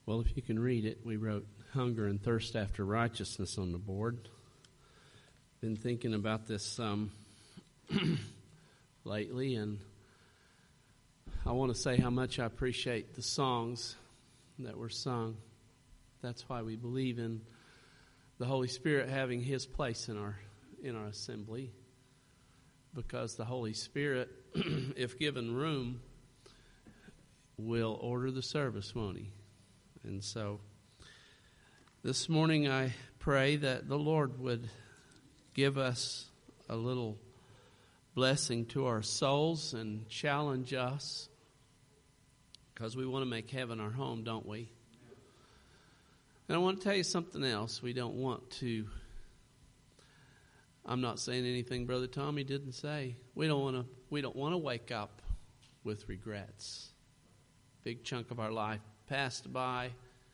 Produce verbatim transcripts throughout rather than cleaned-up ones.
Well, if you can read it, we wrote hunger and thirst after righteousness on the board. Been thinking about this um, lately, and I want to say how much I appreciate the songs that were sung. That's why we believe in the Holy Spirit having His place in our in our assembly, because the Holy Spirit, if given room, will order the service, won't He? And so this morning I pray that the Lord would give us a little blessing to our souls and challenge us, because we want to make heaven our home, don't we? And I want to tell you something else. We don't want to, I'm not saying anything Brother Tommy didn't say. We don't want to, we don't want to wake up with regrets. Big chunk of our life passed by,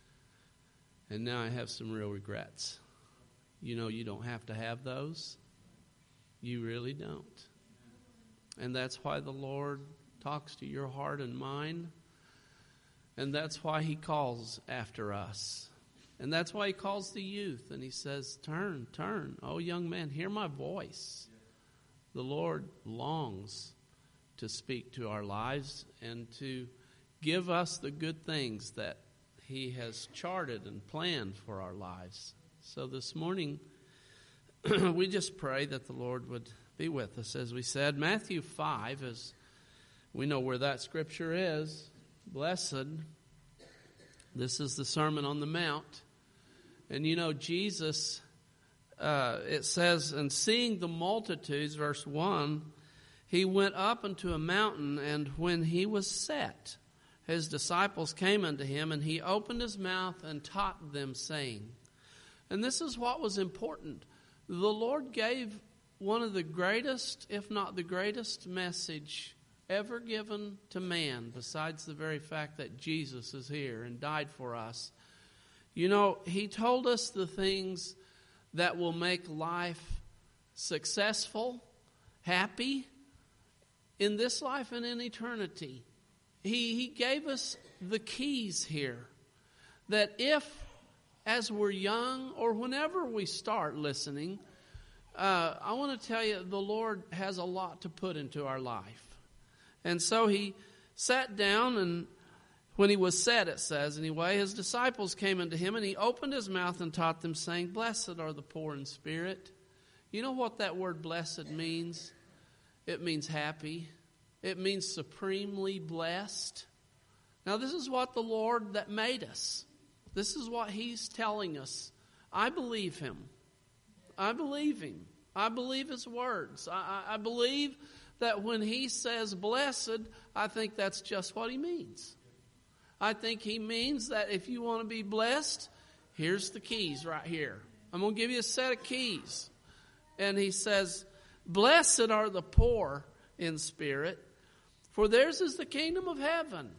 and now I have some real regrets. You know, you don't have to have those. You really don't. And that's why the Lord talks to your heart and mind. And that's why He calls after us. And that's why He calls the youth. And He says, turn, turn. Oh, young man, hear my voice. The Lord longs to speak to our lives and to give us the good things that He has charted and planned for our lives. So this morning, we just pray that the Lord would be with us. As we said, Matthew five, as we know where that scripture is, blessed. This is the Sermon on the Mount. And you know, Jesus, uh, it says, and seeing the multitudes, verse one, He went up into a mountain, and when He was set, His disciples came unto Him, and He opened His mouth and taught them, saying, and this is what was important. The Lord gave one of the greatest, if not the greatest, message ever given to man, besides the very fact that Jesus is here and died for us. You know, He told us the things that will make life successful, happy, in this life and in eternity. He, he gave us the keys here, that if, as we're young or whenever we start listening, uh, I want to tell you, the Lord has a lot to put into our life. And so He sat down, and when He was set, it says, anyway, His disciples came unto Him, and He opened His mouth and taught them, saying, blessed are the poor in spirit. You know what that word blessed means? It means happy. It means supremely blessed. Now, this is what the Lord that made us, this is what He's telling us. I believe Him. I believe Him. I believe His words. I, I, I believe that when He says blessed, I think that's just what He means. I think He means that if you want to be blessed, here's the keys right here. I'm going to give you a set of keys. And He says, blessed are the poor in spirit, for theirs is the kingdom of heaven.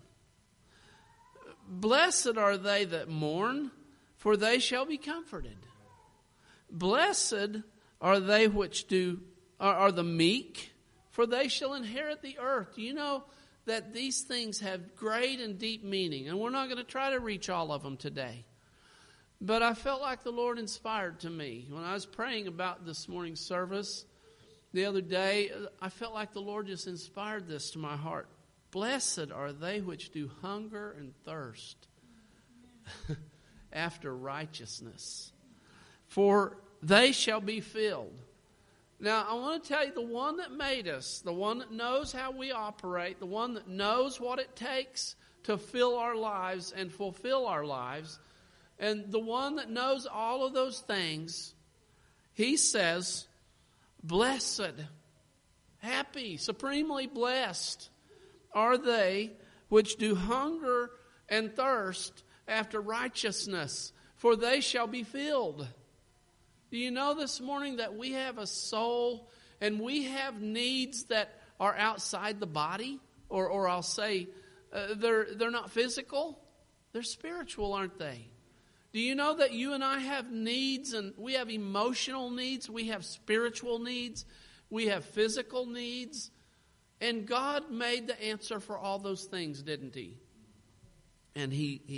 Blessed are they that mourn, for they shall be comforted. Blessed are they which do are, are the meek, for they shall inherit the earth. Do you know that these things have great and deep meaning? And we're not going to try to reach all of them today. But I felt like the Lord inspired to me. When I was praying about this morning's service the other day, I felt like the Lord just inspired this to my heart. Blessed are they which do hunger and thirst after righteousness, for they shall be filled. Now, I want to tell you, the one that made us, the one that knows how we operate, the one that knows what it takes to fill our lives and fulfill our lives, and the one that knows all of those things, He says, blessed, happy, supremely blessed are they which do hunger and thirst after righteousness, for they shall be filled. Do you know this morning that we have a soul and we have needs that are outside the body? Or, or I'll say, uh, they're, they're not physical, they're spiritual, aren't they? Do you know that you and I have needs, and we have emotional needs, we have spiritual needs, we have physical needs? And God made the answer for all those things, didn't He? And he, he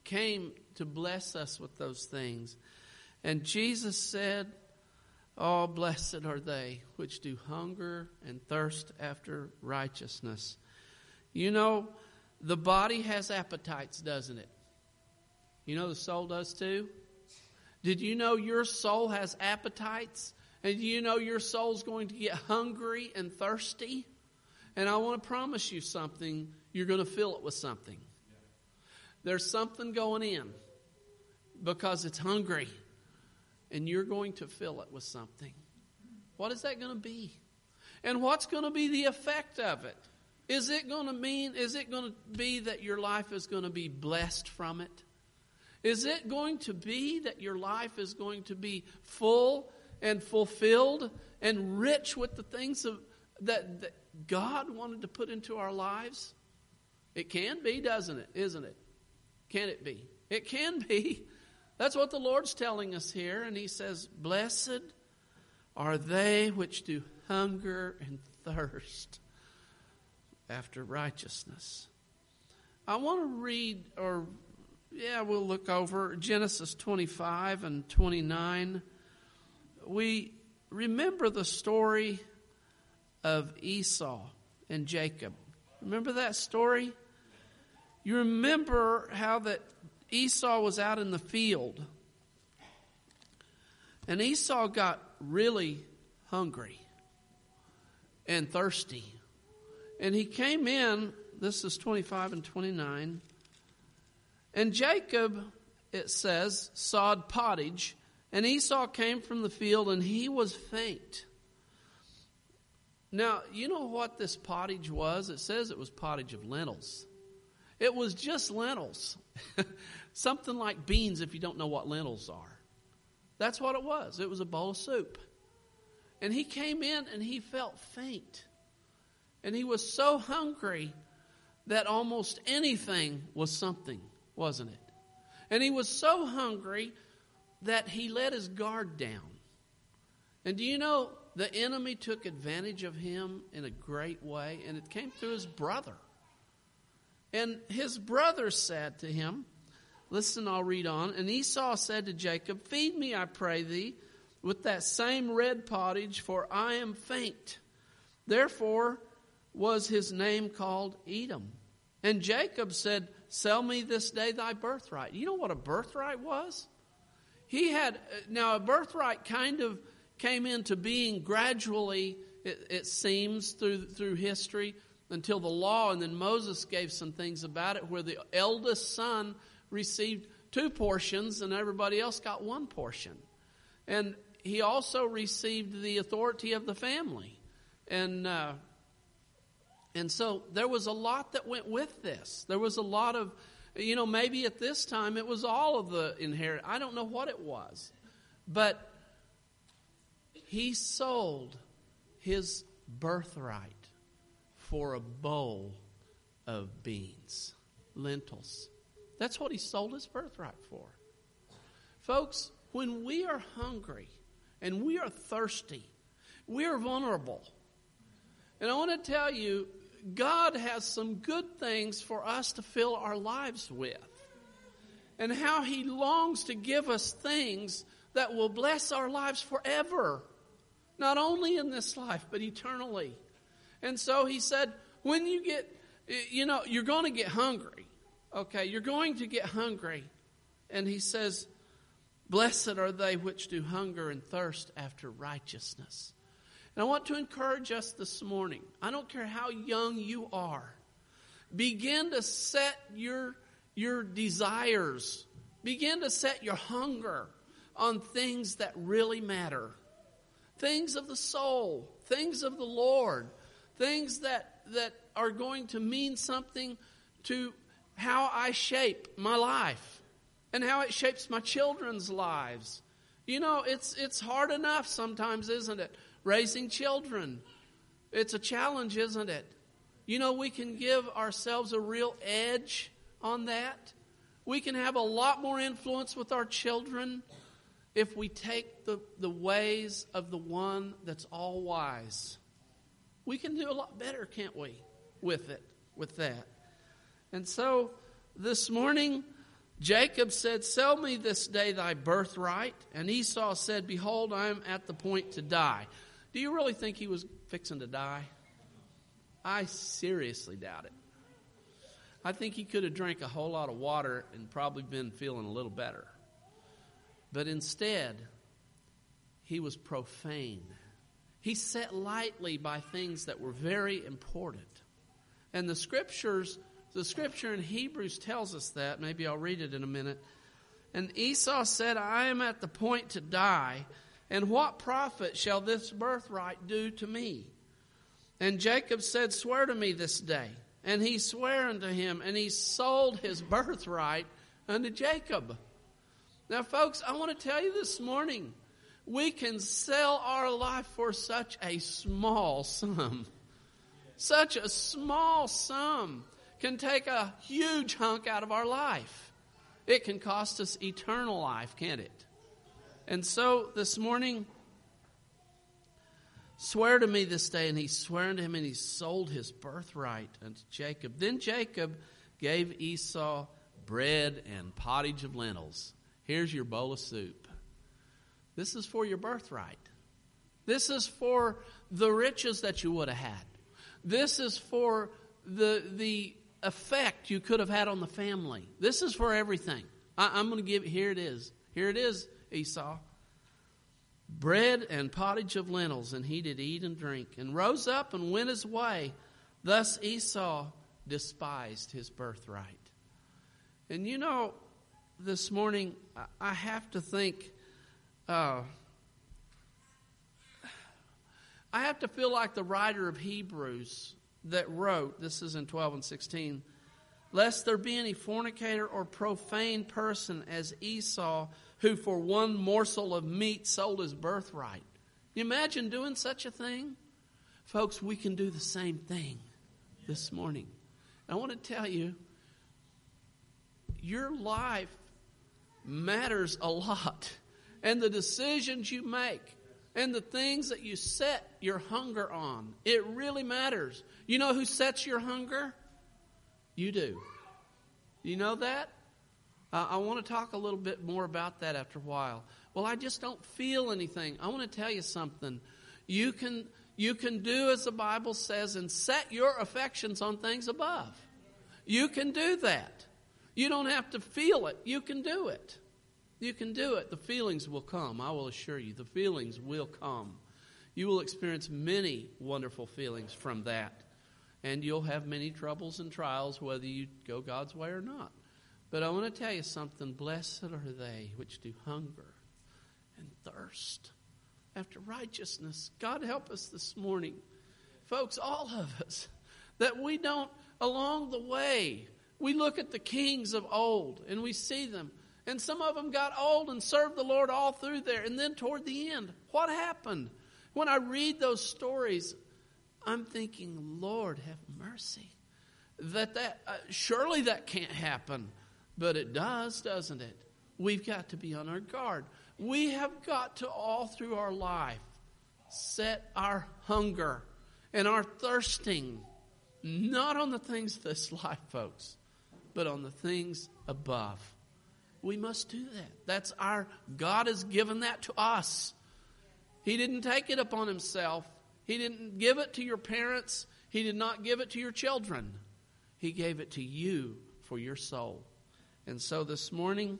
came to bless us with those things. And Jesus said, oh, blessed are they which do hunger and thirst after righteousness. You know, the body has appetites, doesn't it? You know the soul does too? Did you know your soul has appetites? And do you know your soul's going to get hungry and thirsty? And I want to promise you something. You're going to fill it with something. There's something going in because it's hungry. And you're going to fill it with something. What is that going to be? And what's going to be the effect of it? Is it going to mean, is it going to be that your life is going to be blessed from it? Is it going to be that your life is going to be full and fulfilled and rich with the things of, that, that God wanted to put into our lives? It can be, doesn't it? Isn't it? Can it be? It can be. That's what the Lord's telling us here. And He says, blessed are they which do hunger and thirst after righteousness. I want to read, or yeah, we'll look over Genesis twenty-five and twenty-nine. We remember the story of Esau and Jacob. Remember that story? You remember how that Esau was out in the field. And Esau got really hungry and thirsty. And he came in, this is twenty-five and twenty-nine. And Jacob, it says, sawed pottage. And Esau came from the field and he was faint. Now, you know what this pottage was? It says it was pottage of lentils. It was just lentils. Something like beans if you don't know what lentils are. That's what it was. It was a bowl of soup. And he came in and he felt faint. And he was so hungry that almost anything was something, wasn't it? And he was so hungry that he let his guard down. And do you know, the enemy took advantage of him in a great way, and it came through his brother. And his brother said to him, listen, I'll read on. And Esau said to Jacob, feed me, I pray thee, with that same red pottage, for I am faint. Therefore was his name called Edom. And Jacob said, sell me this day thy birthright. You know what a birthright was? He had, now a birthright kind of came into being gradually, it, it seems, through through history, until the law, and then Moses gave some things about it, where the eldest son received two portions and everybody else got one portion. And he also received the authority of the family. And uh, and so there was a lot that went with this. There was a lot of, you know, maybe at this time it was all of the inheritance. I don't know what it was. But he sold his birthright for a bowl of beans, lentils. That's what he sold his birthright for. Folks, when we are hungry and we are thirsty, we are vulnerable. And I want to tell you, God has some good things for us to fill our lives with. And how He longs to give us things that will bless our lives forever. Not only in this life, but eternally. And so He said, when you get, you know, you're going to get hungry. Okay, you're going to get hungry. And He says, blessed are they which do hunger and thirst after righteousness. And I want to encourage us this morning. I don't care how young you are. Begin to set your, your desires. Begin to set your hunger on things that really matter. Things of the soul. Things of the Lord. Things that, that are going to mean something to how I shape my life. And how it shapes my children's lives. You know, it's it's hard enough sometimes, isn't it? Raising children. It's a challenge, isn't it? You know, we can give ourselves a real edge on that. We can have a lot more influence with our children if we take the, the ways of the one that's all wise. We can do a lot better, can't we, with it, with that. And so this morning, Jacob said, sell me this day thy birthright. And Esau said, behold, I am at the point to die. Do you really think he was fixing to die? I seriously doubt it. I think he could have drank a whole lot of water and probably been feeling a little better. But instead, he was profane. He sat lightly by things that were very important. And the scriptures, the scripture in Hebrews tells us that. Maybe I'll read it in a minute. And Esau said, I am at the point to die, and what profit shall this birthright do to me? And Jacob said, swear to me this day. And he sware unto him, and he sold his birthright unto Jacob. Now, folks, I want to tell you this morning, we can sell our life for such a small sum. Such a small sum can take a huge hunk out of our life. It can cost us eternal life, can't it? And so this morning, swear to me this day, and he swore unto him, and he sold his birthright unto Jacob. Then Jacob gave Esau bread and pottage of lentils. Here's your bowl of soup. This is for your birthright. This is for the riches that you would have had. This is for the the effect you could have had on the family. This is for everything. I, I'm going to give, here it is. Here it is, Esau. Bread and pottage of lentils, and he did eat and drink, and rose up and went his way. Thus Esau despised his birthright. And you know, this morning, I have to think, uh, I have to feel like the writer of Hebrews that wrote, this is in twelve and sixteen, lest there be any fornicator or profane person as Esau, who for one morsel of meat sold his birthright. You imagine doing such a thing? Folks, we can do the same thing this morning. And I want to tell you, your life matters a lot. And the decisions you make and the things that you set your hunger on, it really matters. You know who sets your hunger? You do. You know that? Uh, I want to talk a little bit more about that after a while. Well, I just don't feel anything. I want to tell you something. You can, you can do as the Bible says and set your affections on things above. You can do that. You don't have to feel it. You can do it. You can do it. The feelings will come. I will assure you. The feelings will come. You will experience many wonderful feelings from that. And you'll have many troubles and trials whether you go God's way or not. But I want to tell you something. Blessed are they which do hunger and thirst after righteousness. God help us this morning. Folks, all of us, that we don't, along the way, we look at the kings of old and we see them. And some of them got old and served the Lord all through there. And then toward the end, what happened? When I read those stories, I'm thinking, Lord, have mercy. That that uh, surely that can't happen. But it does, doesn't it? We've got to be on our guard. We have got to, all through our life, set our hunger and our thirsting, not on the things of this life, folks, but on the things above. We must do that. That's our, God has given that to us. He didn't take it upon himself. He didn't give it to your parents. He did not give it to your children. He gave it to you for your soul. And so this morning,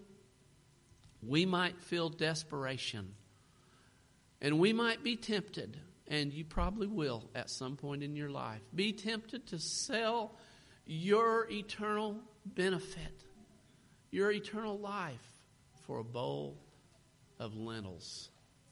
we might feel desperation. And we might be tempted, and you probably will at some point in your life, be tempted to sell your eternal benefit, your eternal life, for a bowl of lentils.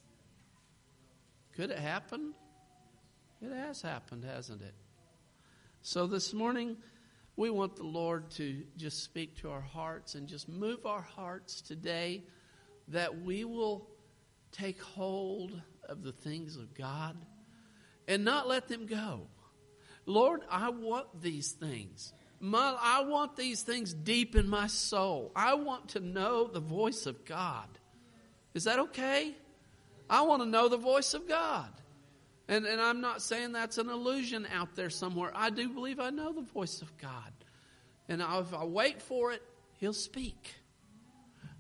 Could it happen? It has happened, hasn't it? So this morning, we want the Lord to just speak to our hearts and just move our hearts today, that we will take hold of the things of God and not let them go. Lord, I want these things. My, I want these things deep in my soul. I want to know the voice of God. Is that okay? I want to know the voice of God. And, and I'm not saying that's an illusion out there somewhere. I do believe I know the voice of God. And if I wait for it, He'll speak.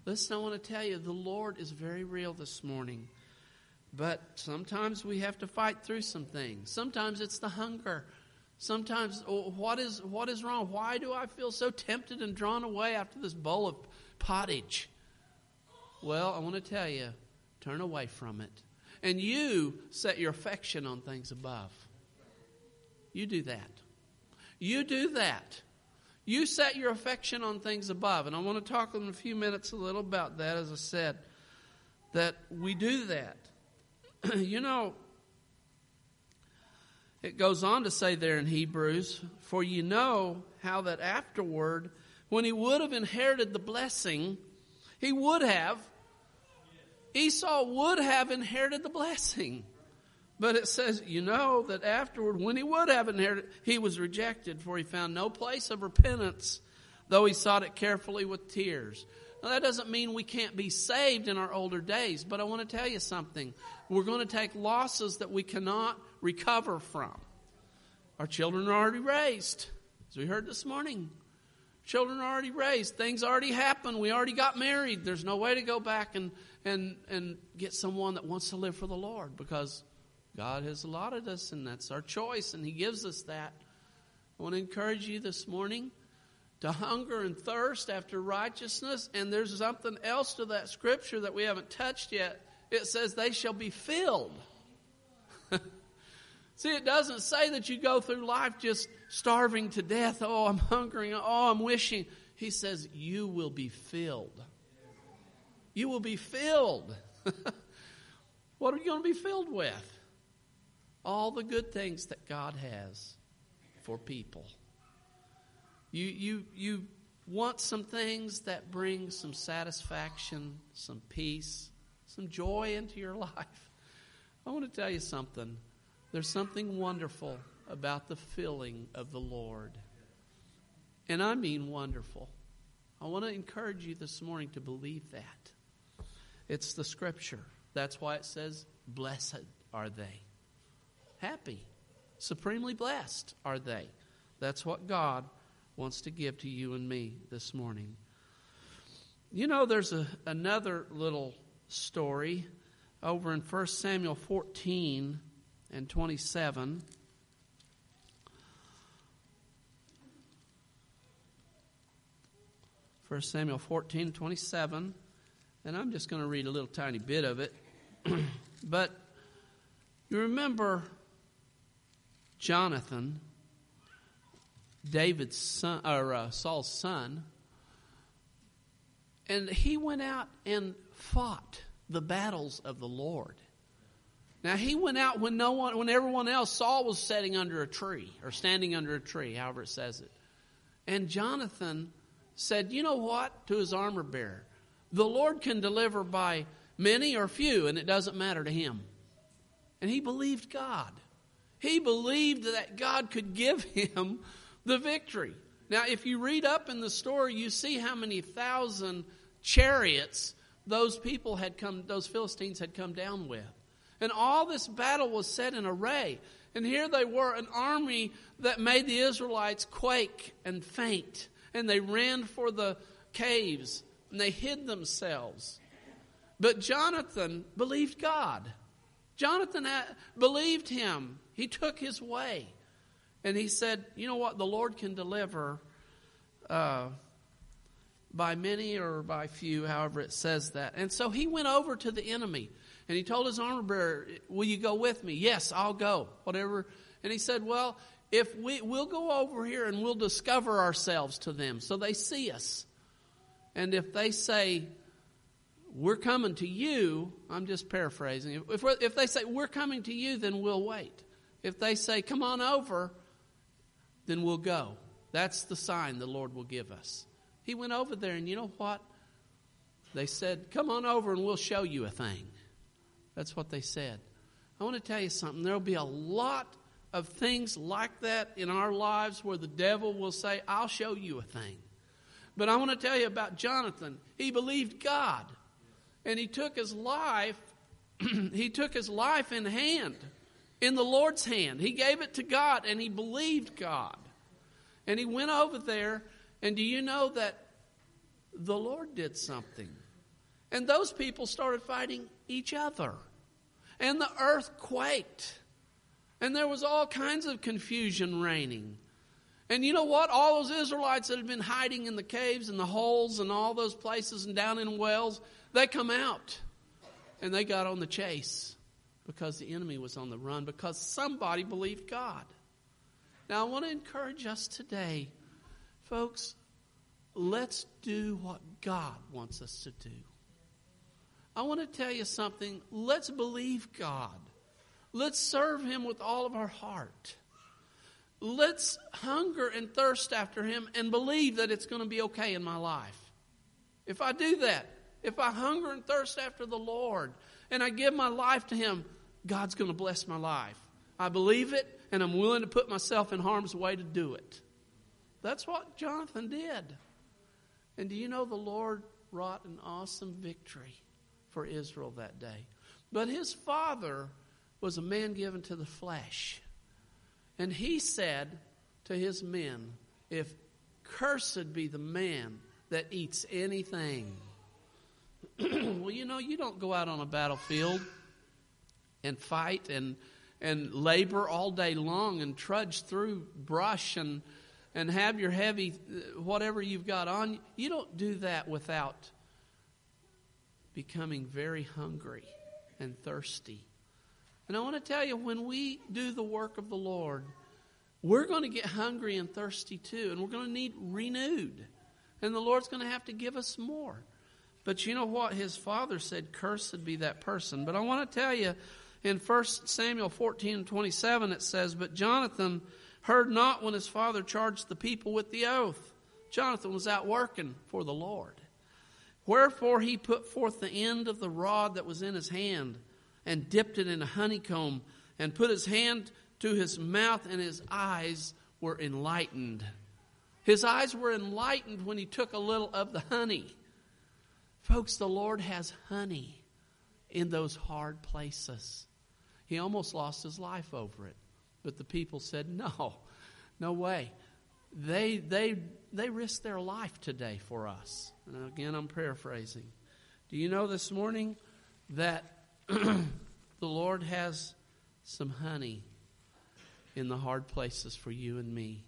Listen, I want to tell you, the Lord is very real this morning. But sometimes we have to fight through some things. Sometimes it's the hunger. Sometimes, oh, what is what is wrong? Why do I feel so tempted and drawn away after this bowl of pottage? Well, I want to tell you, turn away from it. And you set your affection on things above. You do that. You do that. You set your affection on things above. And I want to talk in a few minutes a little about that, as I said, that we do that. You know, it goes on to say there in Hebrews, for you know how that afterward, when he would have inherited the blessing, he would have, Esau would have inherited the blessing. But it says, you know that afterward, when he would have inherited, he was rejected, for he found no place of repentance, though he sought it carefully with tears. Now, that doesn't mean we can't be saved in our older days, but I want to tell you something. We're going to take losses that we cannot recover from. Our children are already raised, as we heard this morning. Children are already raised. Things already happened. We already got married. There's no way to go back and, and, and get someone that wants to live for the Lord, because God has allotted us, and that's our choice, and he gives us that. I want to encourage you this morning to hunger and thirst after righteousness. And there's something else to that scripture that we haven't touched yet. It says they shall be filled. See, it doesn't say that you go through life just starving to death. Oh, I'm hungering. Oh, I'm wishing. He says you will be filled. You will be filled. What are you going to be filled with? All the good things that God has for people. You you you want some things that bring some satisfaction, some peace, some joy into your life. I want to tell you something. There's something wonderful about the filling of the Lord. And I mean wonderful. I want to encourage you this morning to believe that. It's the scripture. That's why it says, blessed are they. Happy, supremely blessed are they. That's what God wants to give to you and me this morning. You know, there's a, another little story over in First Samuel fourteen and twenty-seven. First Samuel fourteen and twenty-seven. And I'm just going to read a little tiny bit of it. But you remember Jonathan, David's son, or uh, Saul's son, and he went out and fought the battles of the Lord. Now he went out when no one, when everyone else, Saul was sitting under a tree or standing under a tree, however it says it. And Jonathan said, "You know what?" to his armor bearer, "The Lord can deliver by many or few, and it doesn't matter to him." And he believed God. He believed that God could give him the victory. Now, if you read up in the story, you see how many thousand chariots those people had come, those Philistines had come down with. And all this battle was set in array. And here they were, an army that made the Israelites quake and faint. And they ran for the caves and they hid themselves. But Jonathan believed God. Jonathan believed him. He took his way. And he said, "You know what? The Lord can deliver uh, by many or by few," however it says that. And so he went over to the enemy. And he told his armor bearer, "Will you go with me?" "Yes, I'll go." Whatever. And he said, "Well, if we, we'll go over here and we'll discover ourselves to them so they see us. And if they say, 'We're coming to you,'" I'm just paraphrasing. If, we're, if they say, "We're coming to you," then we'll wait. If they say, "Come on over," then we'll go. That's the sign the Lord will give us. He went over there, and you know what? They said, "Come on over and we'll show you a thing." That's what they said. I want to tell you something. There will be a lot of things like that in our lives where the devil will say, "I'll show you a thing." But I want to tell you about Jonathan. He believed God. And he took his life, he took his life in hand, in the Lord's hand. He gave it to God, and he believed God. And he went over there, and do you know that the Lord did something? And those people started fighting each other. And the earth quaked. And there was all kinds of confusion reigning. And you know what? All those Israelites that had been hiding in the caves and the holes and all those places and down in wells, they come out. And they got on the chase because the enemy was on the run, because somebody believed God. Now I want to encourage us today, folks, let's do what God wants us to do. I want to tell you something. Let's believe God. Let's serve Him with all of our heart. Let's hunger and thirst after Him and believe that it's going to be okay in my life. If I do that, if I hunger and thirst after the Lord and I give my life to Him, God's going to bless my life. I believe it, and I'm willing to put myself in harm's way to do it. That's what Jonathan did. And do you know the Lord wrought an awesome victory for Israel that day? But his father was a man given to the flesh. And he said to his men, if cursed be the man that eats anything. Well, you know, you don't go out on a battlefield and fight and and labor all day long and trudge through brush and and have your heavy, whatever you've got on. You don't do that without becoming very hungry and thirsty. And I want to tell you, when we do the work of the Lord, we're going to get hungry and thirsty too. And we're going to need renewed. And the Lord's going to have to give us more. But you know what? His father said, cursed be that person. But I want to tell you, in First Samuel fourteen and twenty-seven, it says, but Jonathan heard not when his father charged the people with the oath. Jonathan was out working for the Lord. Wherefore he put forth the end of the rod that was in his hand, and dipped it in a honeycomb, and put his hand to his mouth, and his eyes were enlightened. His eyes were enlightened when he took a little of the honey. Folks, the Lord has honey in those hard places. He almost lost his life over it. But the people said, no, no way. They they they risked their life today for us. And again, I'm paraphrasing. Do you know this morning that the Lord has some honey in the hard places for you and me?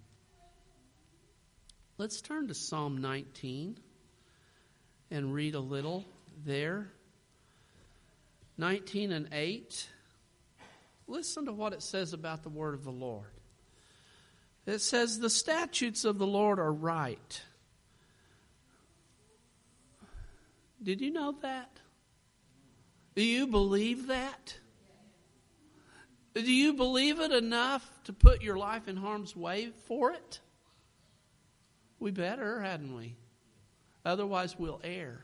Let's turn to Psalm nineteen and read a little there. nineteen and eight. Listen to what it says about the word of the Lord. It says, the statutes of the Lord are right. Did you know that? Do you believe that? Do you believe it enough to put your life in harm's way for it? We better, hadn't we? Otherwise we'll err.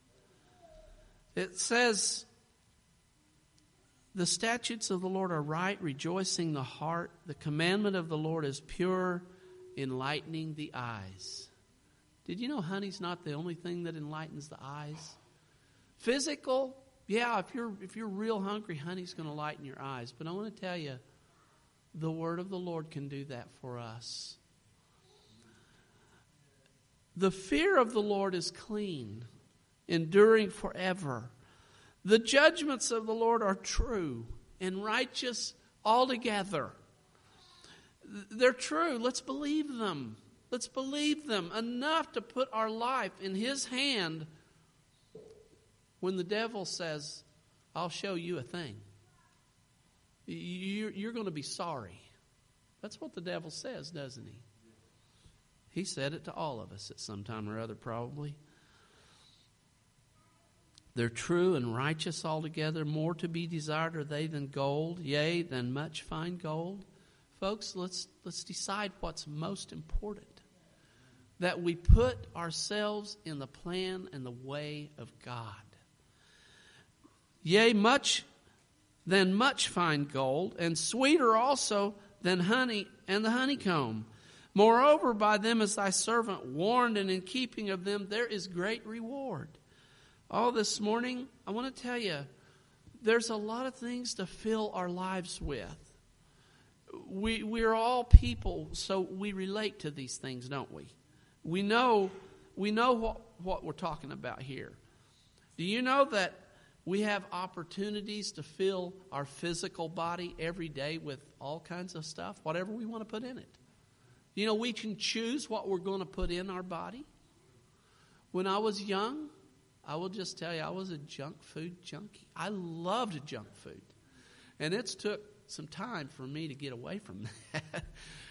It says, the statutes of the Lord are right, rejoicing the heart. The commandment of the Lord is pure, enlightening the eyes. Did you know honey's not the only thing that enlightens the eyes? Physical, yeah, if you're if you're real hungry, honey's going to lighten your eyes. But I want to tell you, the word of the Lord can do that for us. The fear of the Lord is clean, enduring forever. The judgments of the Lord are true and righteous altogether. They're true. Let's believe them. Let's believe them enough to put our life in His hand when the devil says, I'll show you a thing. You're, you're going to be sorry. That's what the devil says, doesn't he? He said it to all of us at some time or other, probably. They're true and righteous altogether. More to be desired are they than gold, yea, than much fine gold. Folks, let's let's decide what's most important. That we put ourselves in the plan and the way of God. Yea, much than much fine gold, and sweeter also than honey and the honeycomb. Moreover, by them is thy servant warned, and in keeping of them there is great reward. All this morning, I want to tell you, there's a lot of things to fill our lives with. We, we're all people, so we relate to these things, don't we? We know, we know what, what we're talking about here. Do you know that we have opportunities to fill our physical body every day with all kinds of stuff, whatever we want to put in it? You know, we can choose what we're going to put in our body. When I was young, I will just tell you, I was a junk food junkie. I loved junk food. And it's took some time for me to get away from that.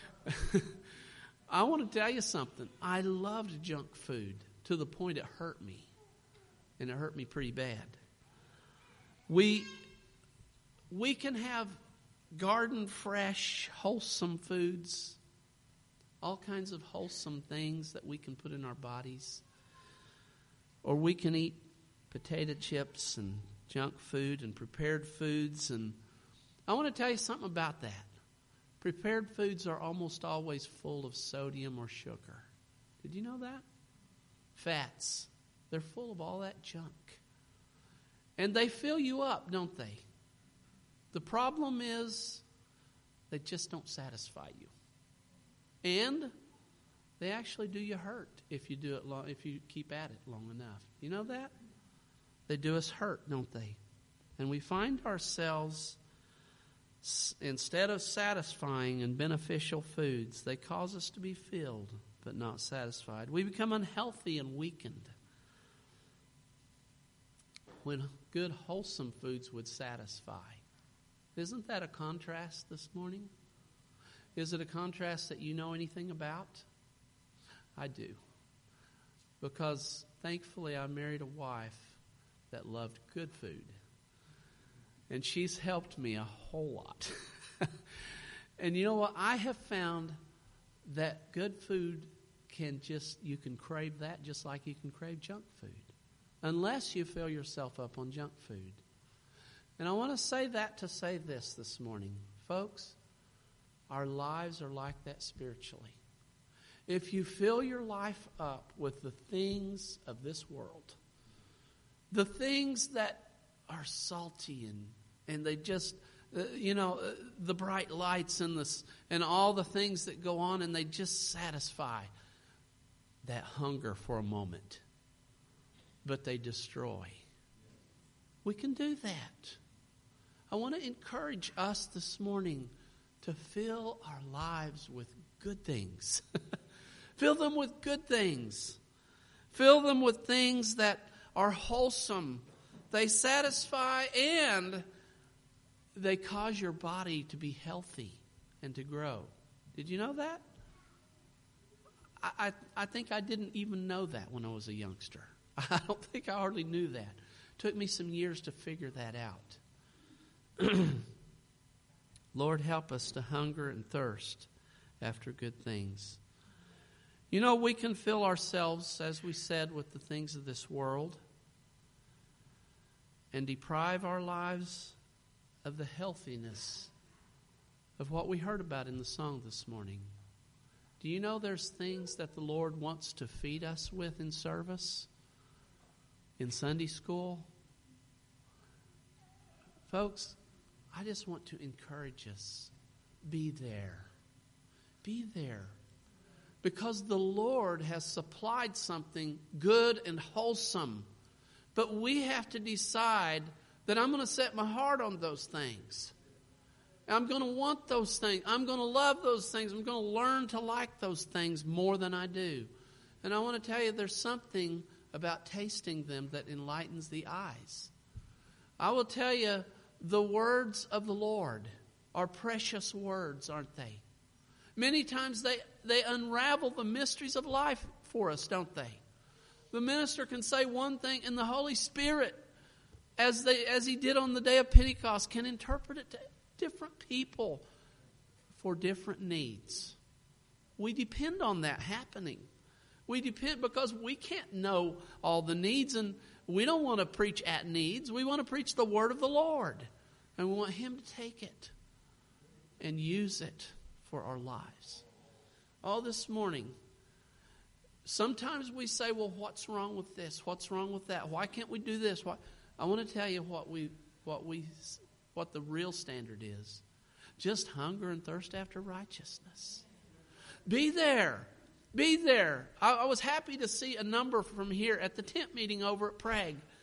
I want to tell you something. I loved junk food to the point it hurt me. And it hurt me pretty bad. We, we can have garden fresh, wholesome foods. All kinds of wholesome things that we can put in our bodies. Or we can eat potato chips and junk food and prepared foods. And I want to tell you something about that. Prepared foods are almost always full of sodium or sugar. Did you know that? Fats. They're full of all that junk. And they fill you up, don't they? The problem is they just don't satisfy you. And they actually do you hurt if you do it long, if you keep at it long enough. You know that? They do us hurt, don't they? And we find ourselves, instead of satisfying and beneficial foods, they cause us to be filled but not satisfied. We become unhealthy and weakened when good, wholesome foods would satisfy. Isn't that a contrast this morning? Is it a contrast that you know anything about? I do. Because thankfully I married a wife that loved good food. And she's helped me a whole lot. And you know what? I have found that good food can just, you can crave that just like you can crave junk food. Unless you fill yourself up on junk food. And I want to say that to say this this morning. Folks, our lives are like that spiritually. If you fill your life up with the things of this world, the things that are salty and, and they just, uh, you know, uh, the bright lights and, the, and all the things that go on, and they just satisfy that hunger for a moment. But they destroy. We can do that. I want to encourage us this morning to fill our lives with good things. Fill them with good things. Fill them with things that are wholesome. They satisfy and they cause your body to be healthy and to grow. Did you know that? I, I, I think I didn't even know that when I was a youngster. I don't think I hardly knew that. It took me some years to figure that out. Lord, help us to hunger and thirst after good things. You know, we can fill ourselves, as we said, with the things of this world and deprive our lives of the healthiness of what we heard about in the song this morning. Do you know there's things that the Lord wants to feed us with in service? In Sunday school? Folks, I just want to encourage us. Be there. Be there. Because the Lord has supplied something good and wholesome. But we have to decide that I'm going to set my heart on those things. I'm going to want those things. I'm going to love those things. I'm going to learn to like those things more than I do. And I want to tell you there's something about tasting them that enlightens the eyes. I will tell you, the words of the Lord are precious words, aren't they? Many times they, they unravel the mysteries of life for us, don't they? The minister can say one thing, and the Holy Spirit, as they as he did on the day of Pentecost, can interpret it to different people for different needs. We depend on that happening. We depend because we can't know all the needs, and we don't want to preach at needs. We want to preach the word of the Lord. And we want Him to take it and use it for our lives. All this morning, sometimes we say, well, what's wrong with this? What's wrong with that? Why can't we do this? Why? I want to tell you what we, what we, what the real standard is. Just hunger and thirst after righteousness. Be there. Be there. I, I was happy to see a number from here at the tent meeting over at Prague.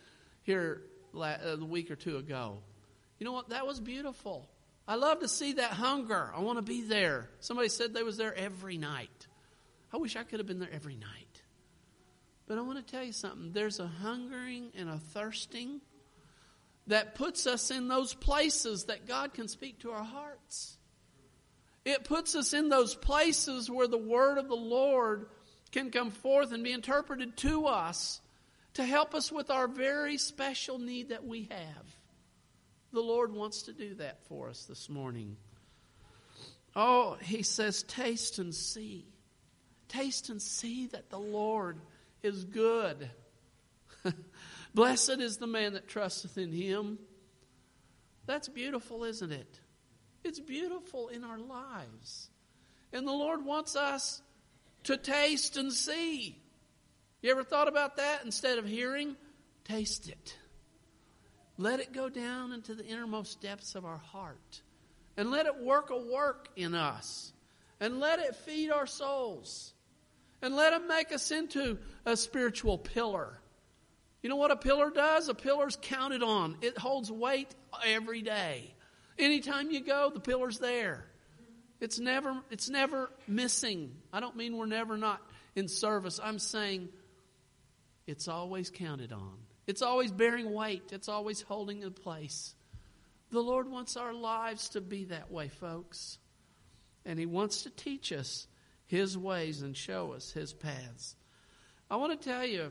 here a week or two ago. You know what? That was beautiful. I love to see that hunger. I want to be there. Somebody said they was there every night. I wish I could have been there every night. But I want to tell you something. There's a hungering and a thirsting that puts us in those places that God can speak to our hearts. It puts us in those places where the word of the Lord can come forth and be interpreted to us to help us with our very special need that we have. The Lord wants to do that for us this morning. Oh, he says, taste and see. Taste and see that the Lord is good. Blessed is the man that trusteth in him. That's beautiful, isn't it? It's beautiful in our lives. And the Lord wants us to taste and see. You ever thought about that? Instead of hearing, taste it. Let it go down into the innermost depths of our heart. And let it work a work in us. And let it feed our souls. And let it make us into a spiritual pillar. You know what a pillar does? A pillar's counted on. It holds weight every day. Anytime you go, the pillar's there. It's never, it's never missing. I don't mean we're never not in service. I'm saying it's always counted on. It's always bearing weight. It's always holding in place. The Lord wants our lives to be that way, folks. And he wants to teach us his ways and show us his paths. I want to tell you,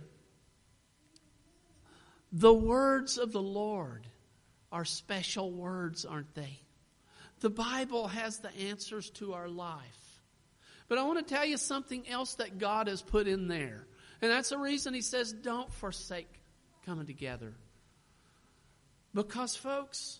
the words of the Lord are special words, aren't they? The Bible has the answers to our life. But I want to tell you something else that God has put in there. And that's the reason he says, don't forsake coming together. Because, folks,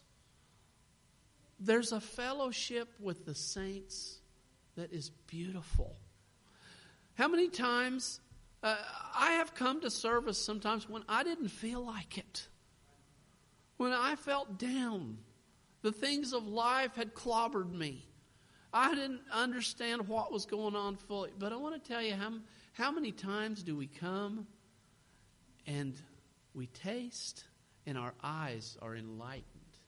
there's a fellowship with the saints that is beautiful. How many times uh, I have come to service sometimes when I didn't feel like it. When I felt down. The things of life had clobbered me. I didn't understand what was going on fully. But I want to tell you, how, how many times do we come and we taste and our eyes are enlightened?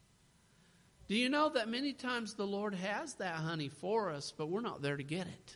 Do you know that many times the Lord has that honey for us, but we're not there to get it?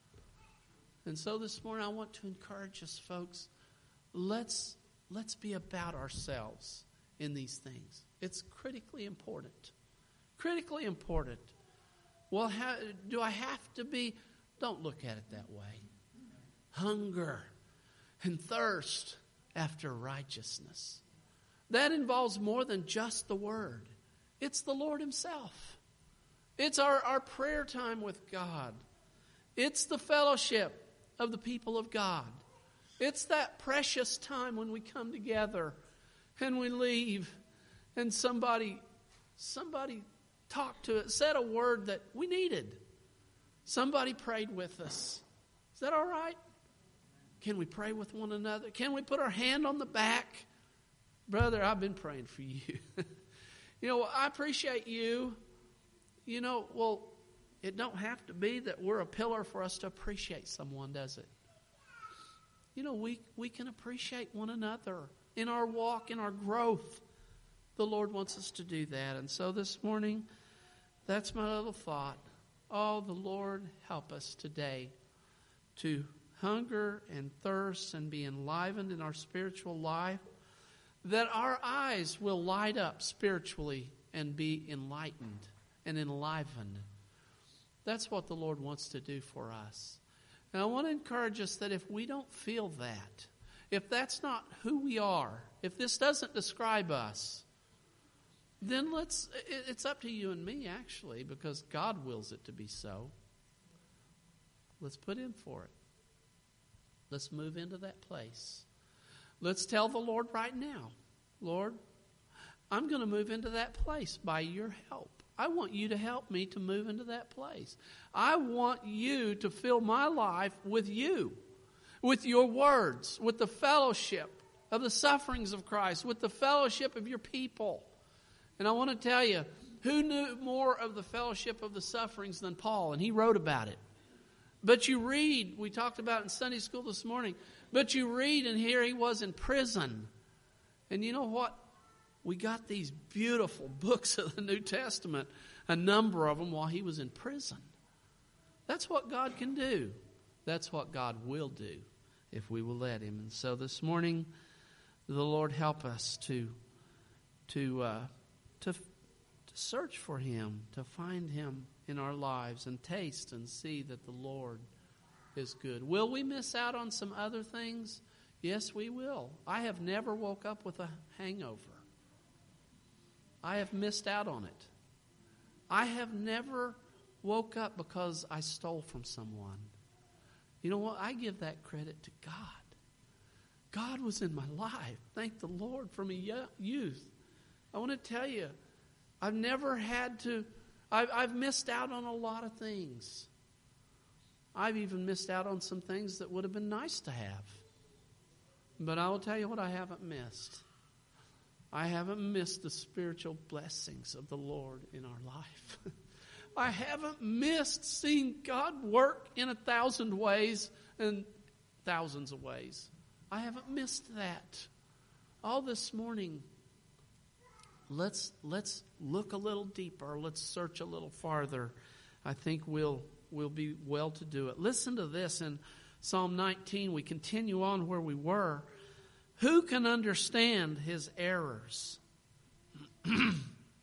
And so this morning I want to encourage us, folks. Let's, let's be about ourselves in these things. It's critically important. Critically important. Well, how, do I have to be? Don't look at it that way. Hunger and thirst after righteousness. That involves more than just the word. It's the Lord himself. It's our, our prayer time with God. It's the fellowship of the people of God. It's that precious time when we come together and we leave and somebody, somebody talked to it, said a word that we needed. Somebody prayed with us. Is that all right? Can we pray with one another? Can we put our hand on the back? Brother, I've been praying for you. You know, I appreciate you. You know, well, it don't have to be that we're a pillar for us to appreciate someone, does it? You know, we, we can appreciate one another in our walk, in our growth. The Lord wants us to do that. And so this morning, that's my little thought. Oh, the Lord help us today to hunger and thirst and be enlivened in our spiritual life, that our eyes will light up spiritually and be enlightened and enlivened. That's what the Lord wants to do for us. And I want to encourage us that if we don't feel that, if that's not who we are, if this doesn't describe us, then let's, it's up to you and me actually, because God wills it to be so. Let's put in for it. Let's move into that place. Let's tell the Lord right now, Lord, I'm going to move into that place by your help. I want you to help me to move into that place. I want you to fill my life with you, with your words, with the fellowship of the sufferings of Christ, with the fellowship of your people. And I want to tell you, who knew more of the fellowship of the sufferings than Paul? And he wrote about it. But you read, we talked about it in Sunday school this morning, but you read and here he was in prison. And you know what? we got these beautiful books of the New Testament, a number of them while he was in prison. That's what God can do. That's what God will do if we will let him. And so this morning, the Lord help us to to uh, to, to search for him, to find him in our lives and taste and see that the Lord is good. Will we miss out on some other things? Yes, we will. I have never woke up with a hangover. I have missed out on it. I have never woke up because I stole from someone. You know what? I give that credit to God. God was in my life. Thank the Lord for my youth. I want to tell you, I've never had to, I've, I've missed out on a lot of things. I've even missed out on some things that would have been nice to have. But I will tell you what I haven't missed. I haven't missed the spiritual blessings of the Lord in our life. I haven't missed seeing God work in a thousand ways and thousands of ways. I haven't missed that. All this morning, let's let's look a little deeper. Let's search a little farther. I think we'll we'll be well to do it. Listen to this in Psalm nineteen. We continue on where we were. Who can understand his errors? I'm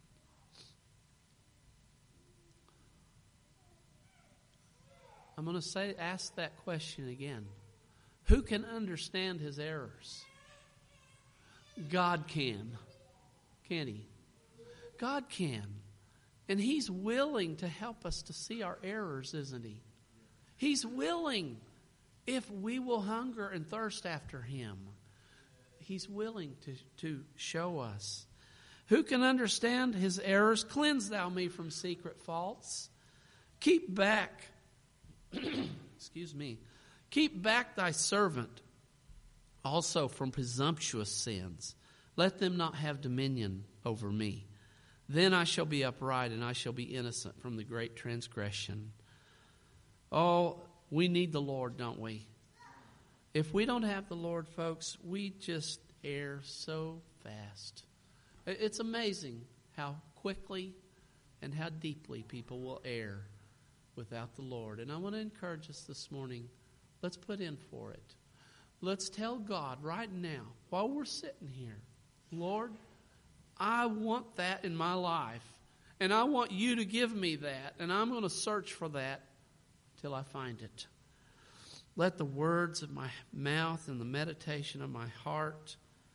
going to say, ask that question again. Who can understand his errors? God can. Can he? God can. And he's willing to help us to see our errors, isn't he? He's willing if we will hunger and thirst after him. He's willing to, to show us. Who can understand his errors? Cleanse thou me from secret faults. Keep back, excuse me, keep back thy servant also from presumptuous sins. Let them not have dominion over me. Then I shall be upright and I shall be innocent from the great transgression. Oh, we need the Lord, don't we? If we don't have the Lord, folks, we just err so fast. It's amazing how quickly and how deeply people will err without the Lord. And I want to encourage us this morning, let's put in for it. Let's tell God right now, while we're sitting here, Lord, I want that in my life. And I want you to give me that. And I'm going to search for that till I find it. Let the words of my mouth and the meditation of my heart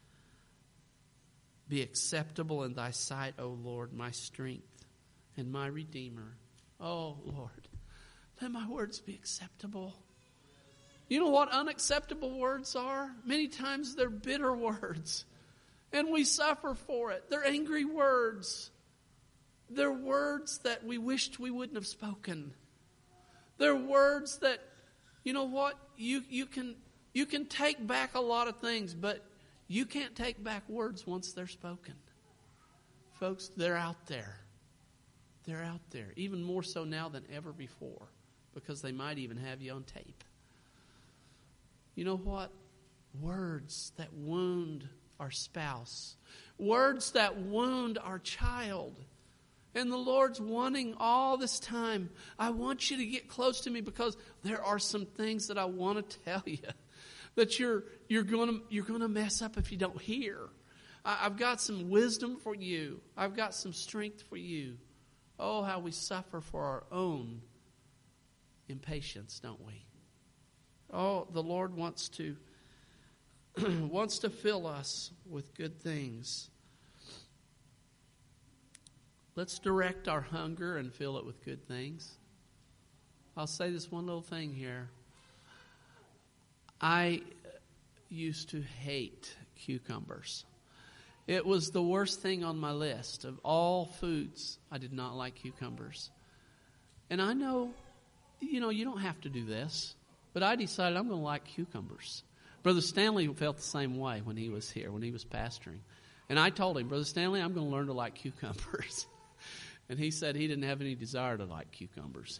be acceptable in thy sight, O Lord, my strength and my Redeemer. Oh, Lord, let my words be acceptable. You know what unacceptable words are? Many times they're bitter words, and we suffer for it. They're angry words. They're words that we wished we wouldn't have spoken. They're words that, you know what? You you can you can take back a lot of things, but you can't take back words once they're spoken. Folks, they're out there. They're out there, even more so now than ever before, because they might even have you on tape. You know what? Words that wound our spouse. Words that wound our child. And the Lord's wanting all this time, I want you to get close to me because there are some things that I want to tell you that you're you're going to you're going to mess up if you don't hear. I, I've got some wisdom for you. I've got some strength for you. Oh, how we suffer for our own impatience, don't we? Oh, the Lord wants to wants to fill us with good things. Let's direct our hunger and fill it with good things. I'll say this one little thing here. I used to hate cucumbers. It was the worst thing on my list. Of all foods, I did not like cucumbers. And I know, you know, you don't have to do this, but I decided I'm going to like cucumbers. Brother Stanley felt the same way when he was here, when he was pastoring. And I told him, Brother Stanley, I'm going to learn to like cucumbers. And he said he didn't have any desire to like cucumbers.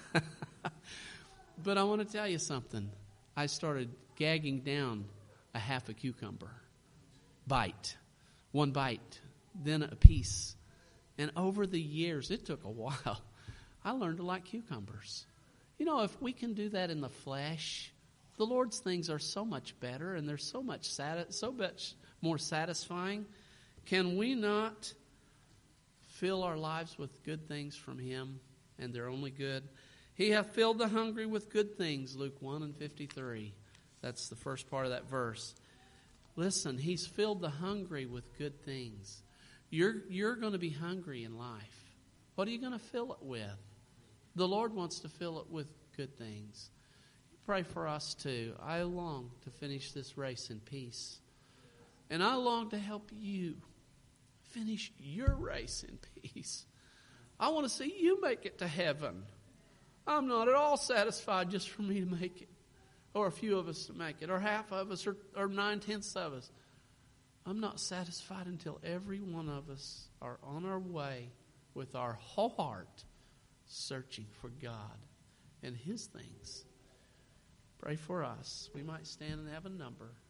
But I want to tell you something. I started gagging down a half a cucumber. Bite. One bite. then a peace. And over the years, it took a while, I learned to like cucumbers. You know, if we can do that in the flesh, the Lord's things are so much better and they're so much sati- so much more satisfying. Can we not fill our lives with good things from Him, and they're only good? He hath filled the hungry with good things, Luke one and fifty-three. That's the first part of that verse. Listen, He's filled the hungry with good things. You're, you're going to be hungry in life. What are you going to fill it with? The Lord wants to fill it with good things. Pray for us too. I long to finish this race in peace. And I long to help you finish your race in peace. I want to see you make it to heaven. I'm not at all satisfied just for me to make it, or a few of us to make it, or half of us, or, or nine-tenths of us. I'm not satisfied until every one of us are on our way with our whole heart searching for God and His things. Pray for us. We might stand and have a number.